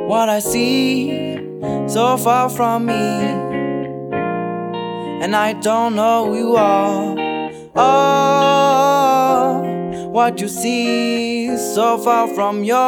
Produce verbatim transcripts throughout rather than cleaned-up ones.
what I see so far from me, and I don't know who you are. Oh, what you see so far from you,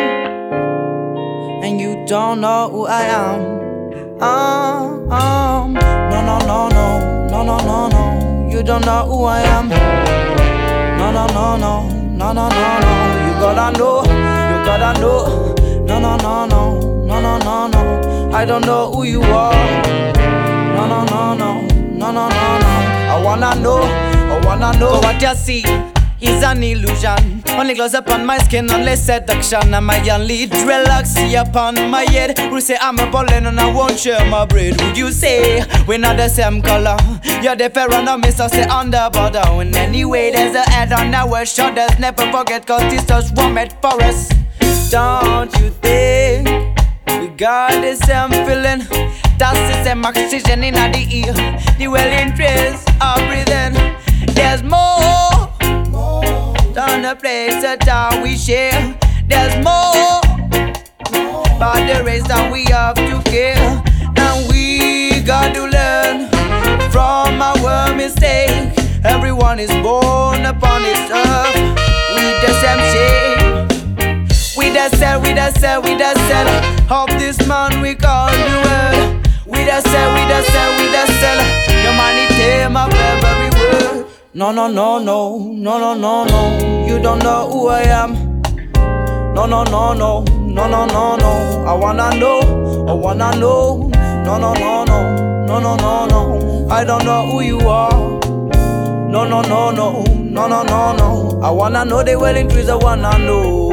and you don't know who I am. Um, um, no, no, no, no, no, no, no, no. You don't know who I am. No, no, no, no, no, no, no, no. You gotta know, you gotta know. No, no, no, no, no, no, no, no. I don't know who you are. No, no, no, no, no, no, no, no. I wanna know, I wanna know. But what you see is an illusion. Only gloss upon my skin, only seduction. And my only dreadlocks see upon my head. Who say I'm a pollen and I won't share my bread? Would you say we're not the same color? You're the fair and I miss us, say under border. And anyway, there's a head on our shoulders. Never forget, cause this just one made for us. Don't you think we got the same feeling? That's the same oxygen in the ear. The well trace of breathing. There's more than the place that we share. There's more about the race that we have to care. And we got to learn from our mistake. Everyone is born upon this earth with the same shape. We the cell, we the cell, we the cell of this man we call the world. We the cell, we the cell, we the cell. Humanity, my every word. No, no, no, no, no, no, no, no. You don't know who I am. No, no, no, no, no, no, no, no. I wanna know, I wanna know. No, no, no, no, no, no, no, no. I don't know who you are. No, no, no, no, no, no, no, no. I wanna know the welling trees, I wanna know.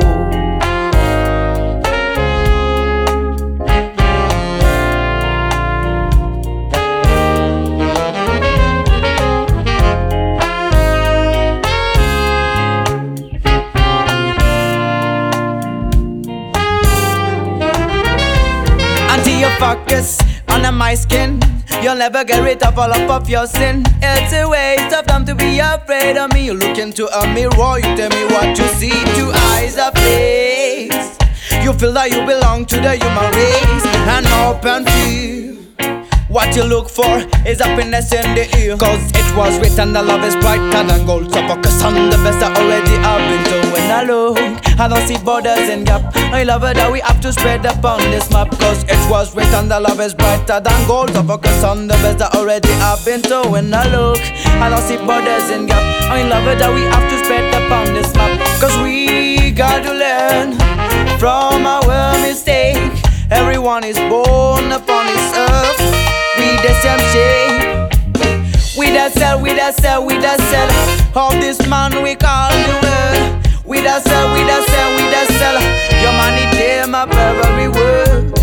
You focus on my skin, you'll never get rid of all up of your sin. It's a waste of time to be afraid of me. You look into a mirror, you tell me what you see. Two eyes, a face. You feel that you belong to the human race. An open field. What you look for is happiness in the ear. Cause it was written that love is brighter than gold. So focus on the best I already have been told. When I look, I don't see borders and gap. I love it that we have to spread upon this map. Cause it was written that love is brighter than gold. So focus on the best I already have been told. When I look, I don't see borders and gap. I love it that we have to spread upon this map. Cause we got to learn from our mistake. Everyone is born upon this earth with the same shape. We the cell, we the cell, we the cell of this man we call the world. We the cell, we the cell, we the cell. Humanity, my every word.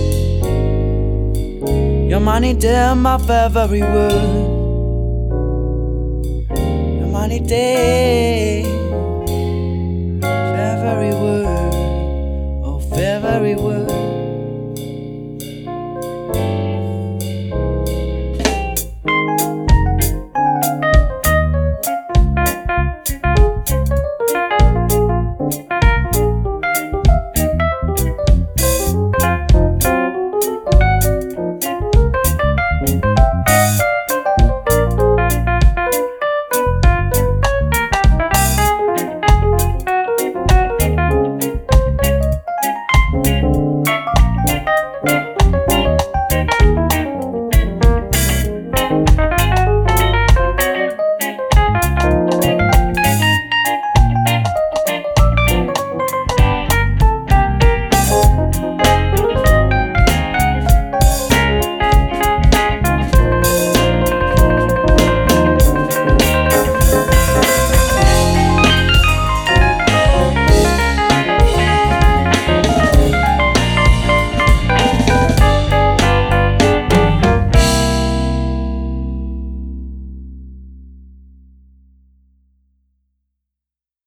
Humanity, my every word. Humanity, every word. Oh, every word.